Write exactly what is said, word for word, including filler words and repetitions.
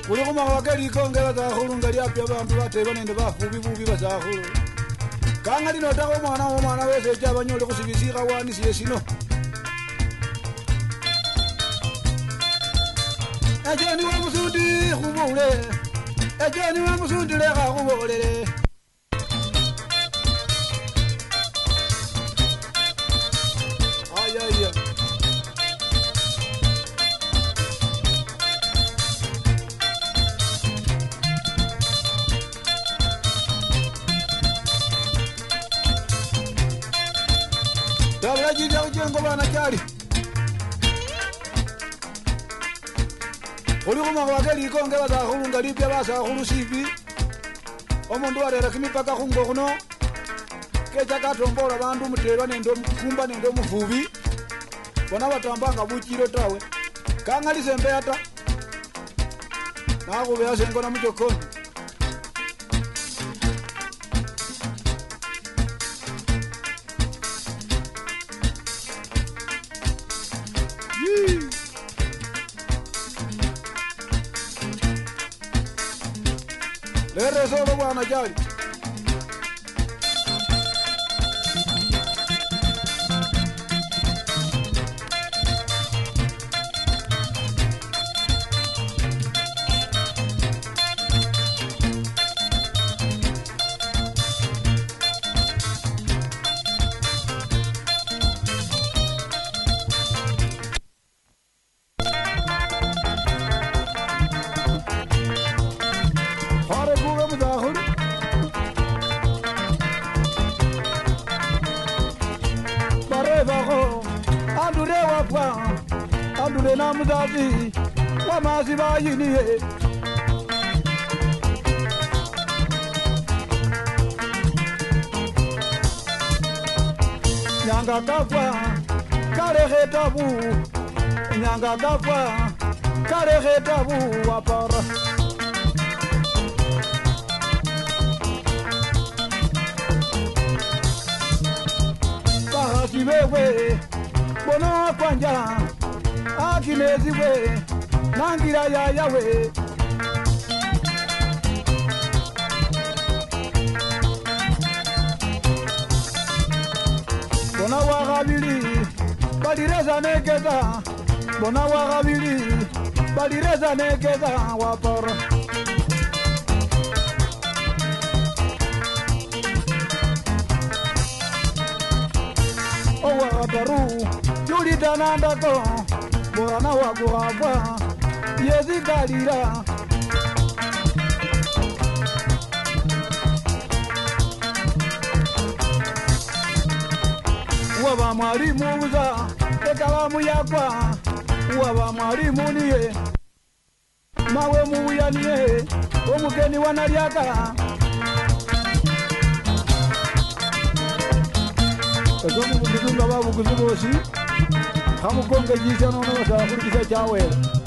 Uli kuma wakeli konge bazakhulu ngali apya bantu bateba nende bafubi bubi bazakhulu. Kanga lino tako mwana wo mwana wese cyabanyole kusibisika wani siye sino. Ejeni wa musundi khubule. Ejeni wa musundi lekha khubulele. Ay ay ay. Tabla jija ujengo bana cyari. Uli kuma wakeli konge bazakhulu ngali bya basakhulu sibi. Omundu arera kimipaka khungo kuno. Kecha katombola bandu muteba nendo kumba nendo muvubi. Bona batambanga buchiro tawe. Kangali sembe ata. Nago bya sengo na mujokoni. Lere solo bwana jali. Andule na mzazi wa maziba yiniye. Nyanga kafa kare hetabu. Nyanga kafa kare hetabu wapara. Bahasi wewe bono kwanja. Akinezi we, nangira ya yawe. Bona wagabili, balireza nekeza. Bona wagabili, balireza nekeza wapara. Owa ataru, yuli danandako. Bona wagwagwa yezi galira. Waba mwalimu uza ekalamu yakwa. Waba mwalimu niye mawe mubuya niye omugeni wanalyaka. Ezomu bugizunga babu kuzubosi. Kamu konge jisha nono sa kurikisa chawela.